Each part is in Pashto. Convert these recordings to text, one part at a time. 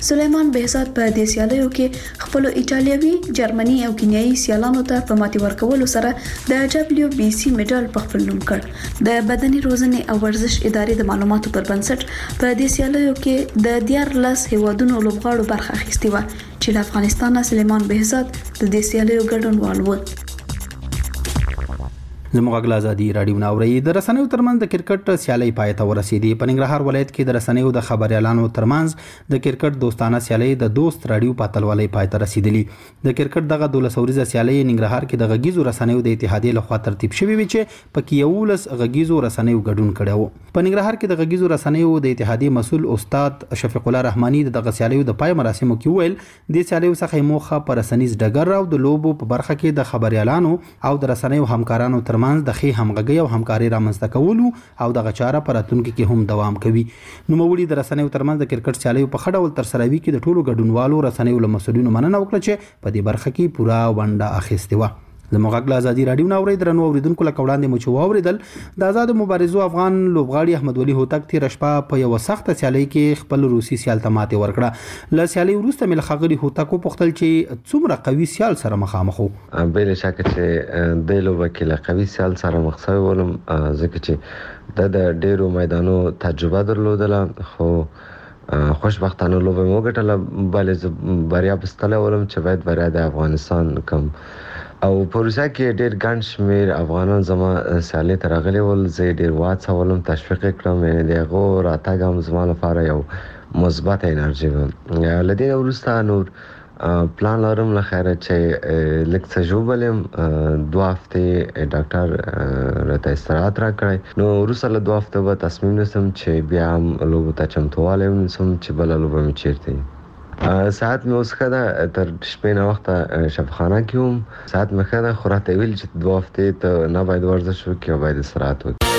سلیمان بهزاد په دې سیالیو کې خپل ایتالوي، جرمني او کینیايي سیالانو ته په ماتي ورکولو سره د WBC میډال په خپل نوم کړ. د بدني روزنې او ورزش ادارې د معلوماتو پر بنسټ په دې سیالیو کې د 14 هیوادونو لوبغاړو برخه اخیستې و چې له افغانستان سلیمان بهزاد د دې سیالیو ګډونوال و. زموږ غږ ازادي رادیو ناوړي د رسنیو ترمنځ د کرکټ سیالي پای ته ورسېدي. په ننګرهار ولایت کې د رسنیو د خبريالانو ترمنځ د کرکټ دوستانه سیالي د دوست رادیو په اتلولۍ پای ته رسیدلی. د کرکټ دغه 12 ورځې سیالي ننګرهار کې د غږیزو رسنیو د اتحادیې لخوا ترتیب شوې وي چې پکې 11 غږیزو رسنیو ګډون کړو. په ننګرهار کې د غږیزو رسنیو د اتحادیې مسؤل استاد شفیق الله رحماني دغه سیالیو د پای مراسمو کې ویل د سیالیو څخه موخه پر رسنیز ډګر او د لوبو په برخه کې د خبريالانو او د رسنیو همکارانو ترمنځ د خې همغږي او همکاري رامنځته کولو او دغه چاره پر راتلونکي کې هم دوام کوي. نو مولي د رسنیو ترمنځ د کرکټ سیالیو په خډه ول تر سره وی کې د ټولو ګډونوالو رسنیو له مسؤلینو مننه وکړه چې په دې برخه کې پوره ونډه اخیستې و. زموږ غږ ازادي رادیو ناوړي درنو اوریدونکو له وړاندې مو چې واوریدل د آزاد مبارزو افغان لوبغاړي احمد ولي هوتک تیر شپه په یو سخت سیالي کې خپل روسي سیال ته ماته ورکړه. له سیالي وروسته مل خغري هوتک په خپل چې څومره قوي سیال سره مخامخ وو. بل شک چې د لوبه کې له قوي سیال سره مخ شوی ولم ځکه چې د ډیرو میدانو تجربه درلودله خو خوشبختانه لوبه مو ګټله بلې بریا بستله ولم چې باید بریا د افغانستان کم او پروسه کې ډېر ګڼ شمېر افغانان زما سیالي ته راغلي ول. زه ډېر وهڅولم، تشویق یې کړم، یعنې د هغو راتګ هم زما لپاره یو مثبت انرژي وه. له دې وروسته نور پلان لرم له خیره چې لږ څه ژوبل یم. 2 هفتې ډاکټر راته استراحت راکړی. نو وروسته له 2 هفتو به تصمیم نیسم چې بیا هم لوبو ته چمتووالی ونیسم چې بله لوبه مې چیرته وي. ساعت مې اوس ښه ده، تر شپې نه وخته شفاخانه کې وم. ساعت مې ښه ده خو راته ویل چې 2 هفتې ته نه باید ورزش وکړي او باید استراحت وکړي.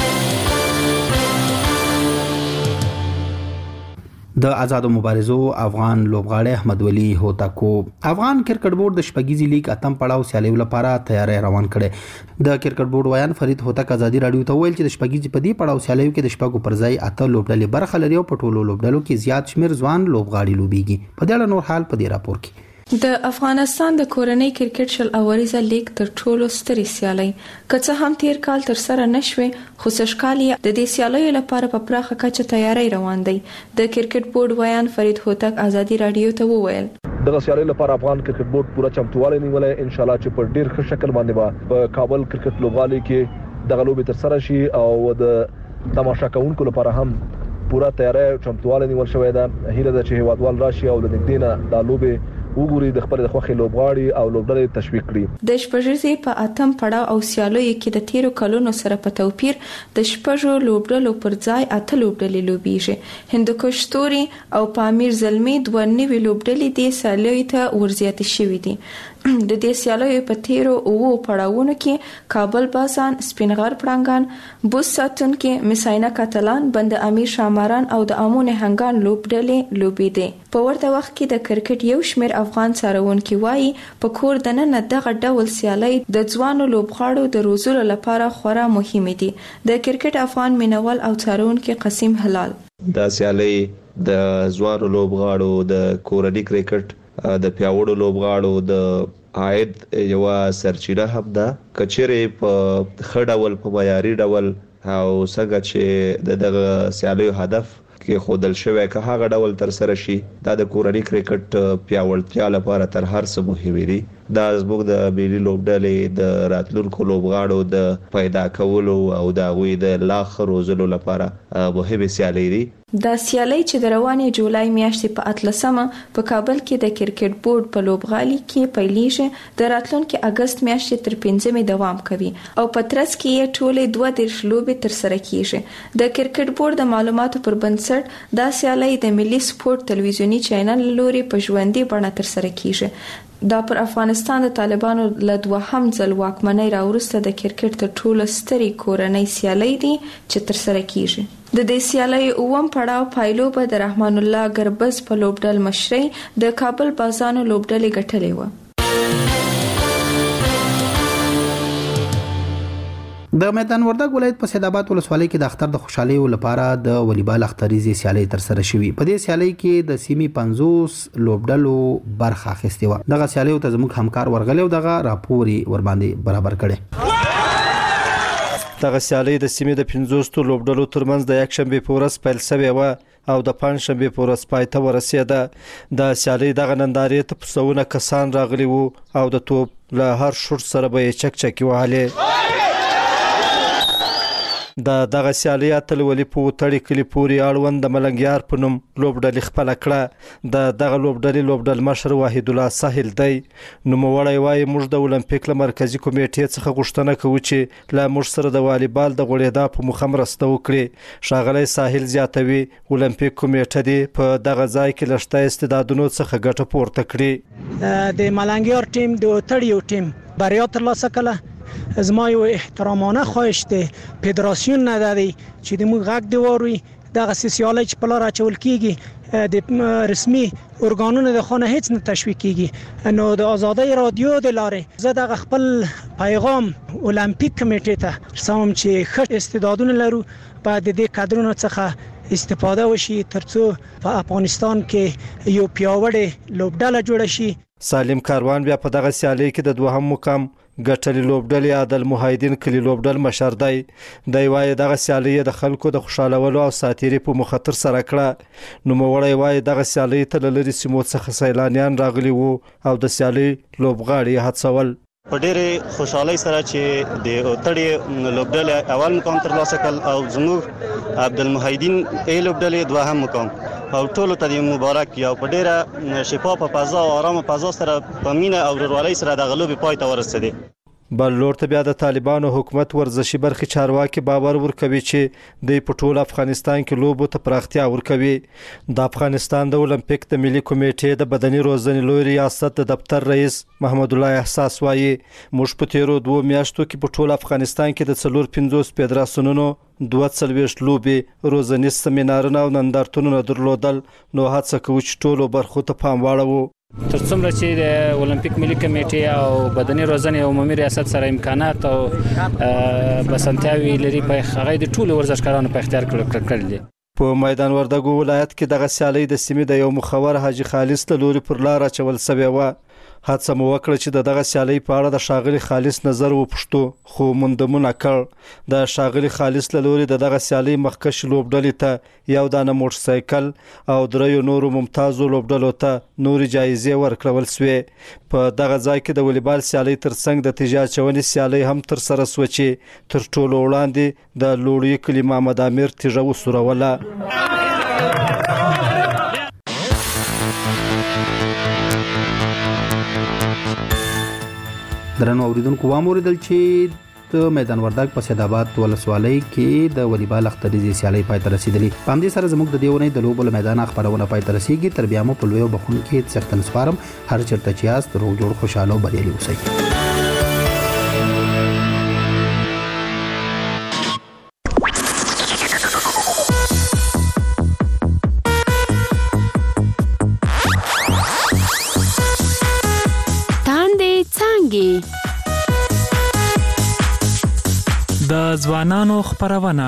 د آزاد مبارزو افغان لوبغاړي احمد ولي هوتکو افغان کرکټ بورډ د شپږیزي لیګ اتم پړاو سیالیو لپاره تیاری روان کړي. د کرکټ بورډ ویان فرید هوتک آزادي رادیو ته ویل چې د شپږیزي په دې پړاو سیالیو کې د شپږو پر ځای اته لوبډلې برخه لري او په ټولو لوبډلو کې زیات شمیر ځوان لوبغاړي لوبيږي. په دې اړه نور حال په دې راپور کې. د افغانستان د کورنۍ کرکټ شل اوریزه لیګ تر ټولو سترې سیالي که هم تیر کال تر سره نشوي خو سشکال د دې سیالیو لپاره په پراخه کچه تیاری روان دی. د کرکټ بورډ ویان فرید هوتک آزادي رادیو ته وویل دغه سیالیو لپاره افغان کرکټ بورډ پوره چمتووالی نیولې. ان شاء الله چې په ډیر ښه شکل باندې به په کابل کرکټ لوبغالي کې دغه لوبې تر سره شي او د تماشا کوونکو لپاره هم پوره تیاری چمتووالی نیول شوی ده. هیله ده چې هیوادوال راشي او د نږدې نه د لوبې وګوري، د خپل د خوښي لوبغاړي او لوبډلې تشویق کړي. د شپږیزي په اتم پړاو او سیالیو کې د تیرو کلونو سره په توپیر د شپږو لوبډلو پر ځای اته لوبډلې لوبیږي. هندوکش ستوري او پامیر زلمی دوه نوي لوبډلې د سیالیو ته ورزیاتې شوې دي. د دې سیالیو په تیرو اوو پړاوونو کې کابل بازان، سپینغر پړانګان، بوس ساتونکي، مساینه کاتلان، بند امیر شاماران او د امون هنګان لوبډلې لوبېدې. په ورته وخت کې د کرکټ یو شمېر افغان څارونکي وایي په کور دننه دغه ډول سیالۍ د ځوانو لوبغاړو د روزلو لپاره خورا مهمه دي. د کرکټ افغان مینوال او څارونکي قسیم هلال دا سیالۍ د ځوانو لوبغاړو د کورنۍ کرکټ د پیاوړو لوبغاړو د عاید یو سرچینه هم ده. کچېرې په ښه ډول په معیاري ډول او څنګه چې دغه سیالیو هدف کې خودل شوی که هغه ډول تر سره شي دا د کورنۍ کرکټ پیاوړتیا لپاره تر هر څه مهم دي. دا زموږ د ملي لوبډلې د راتلونکو لوبغاړو د پیدا کولو او د هغوی د لا ښه روزلو لپاره مهمې سیالۍ دي. دا سیالۍ چې د روانې جولای میاشتې په 18 په کابل کې د کرکټ بورډ په لوبغالي کې پیلېږي، د راتلونکي اگست میاشتې تر 15 دوام کوي او په ترڅ کې یې ټولې 32 لوبې تر سره کیږي. د کرکټ بورډ د معلوماتو پر بنسټ دا سیالۍ د ملي سپورت تلویزیونی چینل لوري په ژوندۍ بڼه تر سره کیږي. دا پر افغانستان د طالبانو له دوهم ځل واکمنۍ راوروسته د کرکټ تر ټولو سترې کورنۍ سیالۍ دي چې تر سره کیږي. د دې سیالۍ اووم پړاو پایلوبه د رحمان الله ګربز په لوبډل مشرۍ د کابل بازانو لوبډلې ګټلې و. د میدان وردګ ولایت په سیدآباد ولسوالۍ کې د اختر د خوشحالۍ لپاره د والیبال اختریزي سیالي تر سره شوې. په دې سیالي کې د سیمې 50 لوبډلو برخه اخیستې و. دغه سیالي ته زموږ همکار ورغلی او دغه راپوري ور باندې برابر کړي. دغه سیالي د سیمې د 50 لوبډلو ترمنځ د یک شنبه په ورځ پیل شوې و او د پنځشنبه په ورځ پای ته ورسېده. د سیالي دغه نندارې ته پسونه کسان راغلي وو او د توپ له هر شوټ سره به چکچکی وهلې. دغه سیالي اتل ولي په وتړي کلی پوري اړوند د ملنګیار په نوم لوبډلې خپل کړه. دغه لوبډل مشر واحد الله ساحل دی. نوموړی وايي موږ د اولمپیک له مرکزی کمیټې څخه غوښتنه کوو چې لا موږ سره د والیبال د غوړېدا په مخه مرسته وکړي. ښاغلی ساحل زیاتوي اولمپیک کمیټه دی په دغه ځای کې لشته استعدادونو څخه ګټه پورته کړي. د ملنګیار ټیم د وتړیو ټیم بریا ترلاسه کړه. زما یو احترامانه خواهش دی فدراسیون نه دی چې د موږ غږ دی وروي دغه سیالي چې په لار اچول کیږي د رسمي ارګانونو د خانه هیڅ نه تشویق کیږي. نو د آزادۍ رادیو د لارې زه د خپل پیغام اولمپیک کمیټې ته رسوم چې ښه استعدادونه لرو په دې کادرونو څخه استفاده وشي ترڅو په افغانستان کې یو پیاوړی لوبډله جوړه شي. سالم کاروان بیا په دغه سیالي کې د دوهم مقام ګټلې لوبډلې عادل محیدین کلی لوبډل مشر دی. دی وايي دغه سیالي د خلکو د خوشالولو او ساتيري په مخاطر سره کړه. نوموړی وايي دغه سیالي ته لری سیمو څخه سیلانیان راغلي وو او د سیالي لوبغاړي هڅول. په ډېرې خوشحالۍ سره چې د وتړې لوبډلې اول مقام ترلاسه کړ او زموږ عبدالمحیدین لوبډلې دوهم مقام او ټولو ته مبارک یا په ډېره شفافه فضا او آرامه فضا سره په مینه او ورورولۍ سره د غلوبې پای ته ورسېدې. بل لور ته بیا د طالبانو حکومت ورزشي برخې چارواکي باور ورکوي چې د ټول افغانستان کې لوبو ته پراختیا ورکوي. د افغانستان د اولمپیک د ملي کمیټې د بدني روزنې لوی ریاست د دفتر رئیس محمد الله احساس وايي موږ په تیرو 2 میاشتو کې په ټول افغانستان کې د 450 فدراسیونونو 42 لوبي روزنیز سیمینارونه او نندارتونونه درلودل. نو هڅه کوو چې ټولو برخو ته پام واړوو. تر څومره چې د اولمپیک ملي کمیټې او بدني روزنې او عمومي ریاست سره امکانات او بسنتیاوي لري په هغه د ټولو ورزشکارانو په اختیار کړل دي. په میدان وردګ ولایت کې دغه سیالي د سیمې د یو مخور حاجی خالص ته لوري پر لار اچول سوی و. هڅه مو وکړه چې دغه سیالي په اړه د شاغلي خالص نظر وپوښتو خو موندمونه کړ. د شاغلي خالص لوري دغه سیالي مخکش لوبډلې ته یو دانه موټر سایکل او دریو نورو ممتازو لوبډلو ته نوري جایزې ورکړل شوې. په دغه ځای کې د والیبال سیالي ترڅنګ د تیجا چونې سیالي هم تر سره سوچي تر ټولو وړاندې د لوړی کلی محمد امیر تیجا وسوروله. درنو اوریدونکو واموریدل چې د میدان وردګ په سیدآباد ولسوالۍ کې د والیبال اختریزي سیالي پای ته رسیدلې. په همدې سره زموږ د دې ونې د لوبو میدان خبرونه پای ته رسیږي. تر بیا مو په لوی بخون کې څښتن سپارم. هر چیرته چې یاست روغ جوړ خوشاله او بریالي اوسئ. د ځوانانو خبرونه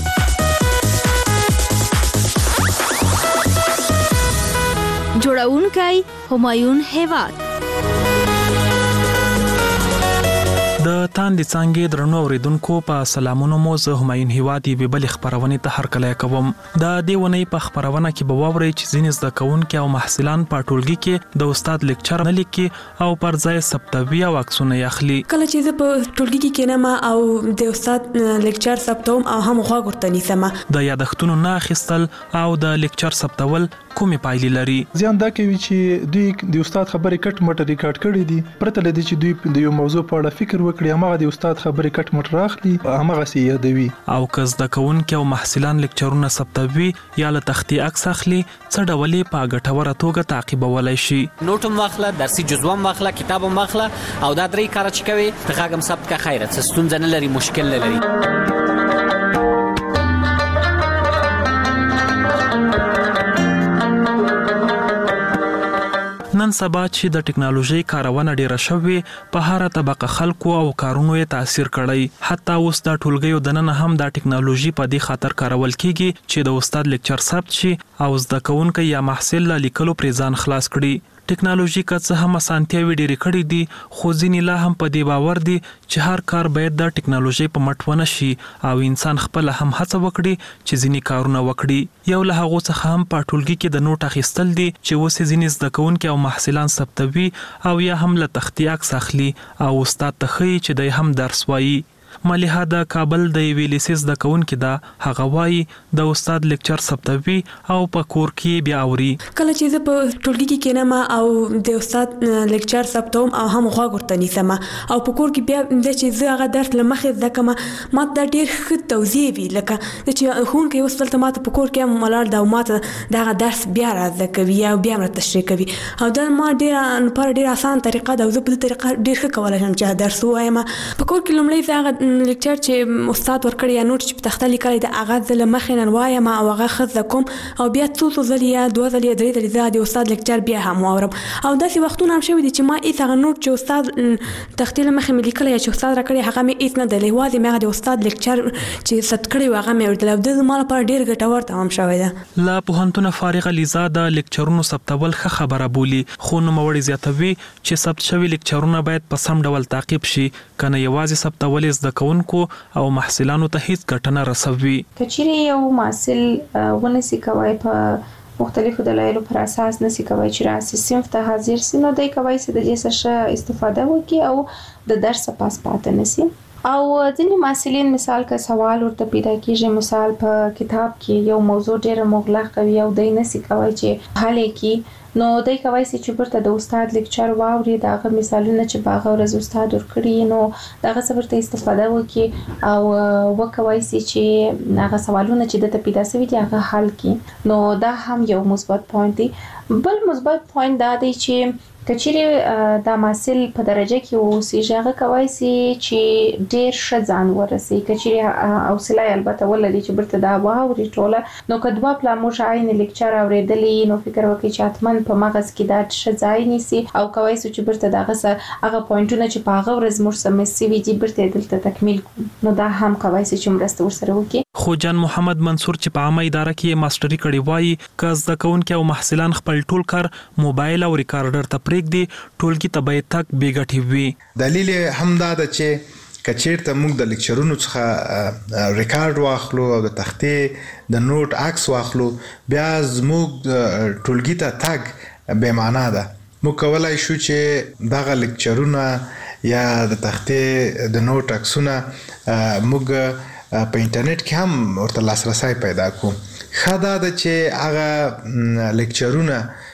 جوړونکی همایون هیواد د تاندې څنګه درنو اوریدونکو په سلامونو مو زه همایون هیواد یې بل خبرونه ته هرکلی کوم. د دیونې په خبرونه کې به ووري چې ځینې زده کوونکي او محصلان په ټولګي کې د استاد لیکچر نه لیکي او پر ځای ثبتوي او عکسونه اخلي. کله چې زه په ټولګي کې کېنم او د استاد لیکچر ثبتوم او هم غوږ ورته نیسم د یادښتونو نه اخیستل او د لیکچر ثبتول کومې پایلې لري؟ ځان دا کوي چې دوی د استاد خبرې کټ مټ ریکارډ کړي دي پرته لدی چې دوی د یو موضوع په اړه فکر وکړي هغه د استاد خبرې کټ مټ راخلي هغه سي یادوي. او که زده کوونکي او محصلان لیکچرونه ثبتوي یا له تختې عکس اخلي څه ډول په ګټوره توګه تعقیبولای شي. نوټم واخله درسي جزوم واخله کتابم واخله او دا درې کار چې کوي ته هغه ثبت کا خیرت ستونزه نه لري مشکل نه لري. نن سبا چې د ټکنالوژي کارونه ډیره شوې په هر طبقه خلکو او کارونو یې تاثیر کړی. حتی اوس د ټولګیو دننه هم د ټکنالوژي په دې خاطر کارول کیږي چې د استاد لیکچر ثبت شي او زده کوونکي یا محصل له لیکلو پرې ځان خلاص کړي. ټکنالوژي که څه هم اسانتیاوي ډېرې کړې دي خو ځینې لا هم په دې باور دي چې هر کار باید د ټکنالوژي په مټ ونه شي او انسان خپل هم هڅه وکړي چې ځینې کارونه وکړي. یو له هغو څخه هم په ټولګي کې د نوټ اخیستل دي چې اوس ځینې زده کوونکي او محصلان ثبتوي او یا هم له تختې عکس اخلي او استاد ته ښیي چې دی هم درس وایي. مليحه د کابل د یوې لیسې زده کوونکې ده. هغه وایي د استاد لیکچر ثبتوي او په کور کې بیا اوري. کله چې زه په ټولګي کې کېنم او د استاد لیکچر ثبتوم او هم غوږ ورته نیسم او په کور کې بیا د چې زه هغه درس له مخې زده کوم ما ته ډېر ښه توضیح وي لکه چې ښوونکی اوس دلته ما ته په کور کې هم ولاړ ده او ما ته دغه درس بیا را زده کوي او بیا مې تشریح کوي او دا ما ډېره اسان طریقه ده او زه په دې طریقه ډېر ښه کولی شم چې درس ووایم. په کور کې لومړی زه هغه لیکچر چې استاد ورکړی یا نوټ چې په تخته لیکلی د هغه زه له مخې نه وایم او هغه ښه زده کوم او بیا څو ځلې یا 2 ځلې یا 3 ځلې زه د استاد لیکچر بیا هم واورم. او داسې وختونه هم شوي دي چې ما هېڅ هغه نوټ چې استاد تختې له مخې مې لیکلی یا چې استاد راکړی هغه مې هېڅ نه دی یوازې مې هغه د استاد لیکچر چې ثبت کړی و هغه مې اورېدلی او دا زما لپاره ډېر ګټور تمام شوی ده. له پوهنتونه فارغه لیزا د لیکچرونو ثبتول ښه خبره بولي خو نوموړې زیاتوي چې ثبت شوي لیکچرونه باید په سم ډول تعقیب شي کنه یوازې ثبتول زده کوونکو او محصلانو ته هیڅ ګټه نه رسوي. کچېرې یو محصل ونسي کوي په مختلفو دلایلو پر اساس نسي کوي چې راسي صنف ته حاضر سي نو دای کوي چې د دې څخه استفاده وکړي او د درس پاس پاتې نسي. او ځینې محصلین مثال که سوال ورته پیدا کیږي مثال په کتاب کې یو موضوع ډېر مغلق وي او دای نسي کوي چې حل یې نو دای کوي چې برته د استاد لیکچر واوري داغه مثالونه چې باغه ورځ استاد ورکړي نو داغه صبرته استفاده وکړي او وکوي چې هغه سوالونه چې د پیدا شوي دي هغه حل کړي نو دا هم یو مثبت پوینټ دی. بل مثبت پوینټ دا دی چې کچېرې د محصل په درجه کې اوسېږي هغه کوي چې ډېر ښه ځان ورسوي کچېرې حوصله البته ولري چې برته دا واوري ټوله نو که دوه پلا موږ عین لیکچر اورېدلی نو فکر وکړي چې حتما په مغز کې دا ښه ځای نیسي او کوي چې برته دغه هغه پوینټونه چې په هغه ورځ موږ سم سوي دي برته دلته تکمیل نو دا هم کوي چې مرسته ورسره وکړي. خو جان محمد منصور چې په عامه اداره کې ماستری کړی وایي که زده کوونکي او محصلان خپل ټول کار موبایل او ریکارډر ته پرېږدي ټولګي ته باید تک بې ګټې وي. دلیل هم دا ده چې که چیرته موږ د لیکچرونو څخه ریکارډ واخلو او د تختې د نوټ عکس واخلو بیا زموږ ټولګي ته تګ بې معنا ده. موږ کولی شو چې دغه لیکچرونه یا د تختې د نوټ عکسونه موږ په انټرنیټ کې هم ورته لاسرسی پیدا کړو. ښه دا ده چې هغه لیکچرونه